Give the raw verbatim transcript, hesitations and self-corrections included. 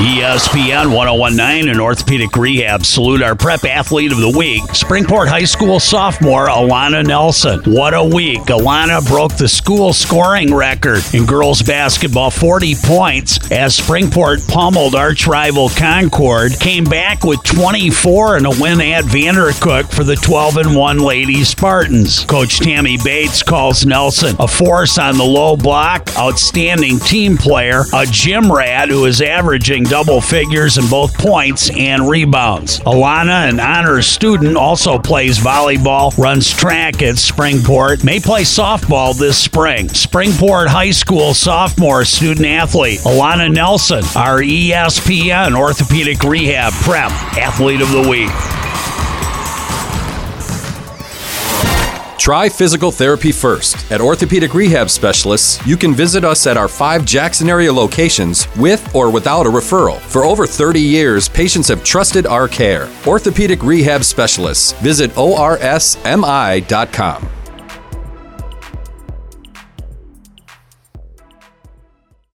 E S P N one oh one point nine and Orthopedic Rehab salute our prep athlete of the week, Springport High School sophomore Alana Nelson. What a week. Alana broke the school scoring record in girls basketball, forty points, as Springport pummeled arch rival Concord, came back with twenty-four and a win at Vandercook for the twelve and one Lady Spartans. Coach Tammy Bates calls Nelson a force on the low block, outstanding team player, a gym rat who is averaging double figures in both points and rebounds. Alana, an honors student, also plays volleyball, runs track at Springport, may play softball this spring. Springport High School sophomore student athlete Alana Nelson, our E S P N Orthopedic Rehab Prep Athlete of the Week. Try physical therapy first. At Orthopedic Rehab Specialists, you can visit us at our five Jackson area locations with or without a referral. For over thirty years, patients have trusted our care. Orthopedic Rehab Specialists. Visit O R S M I dot com.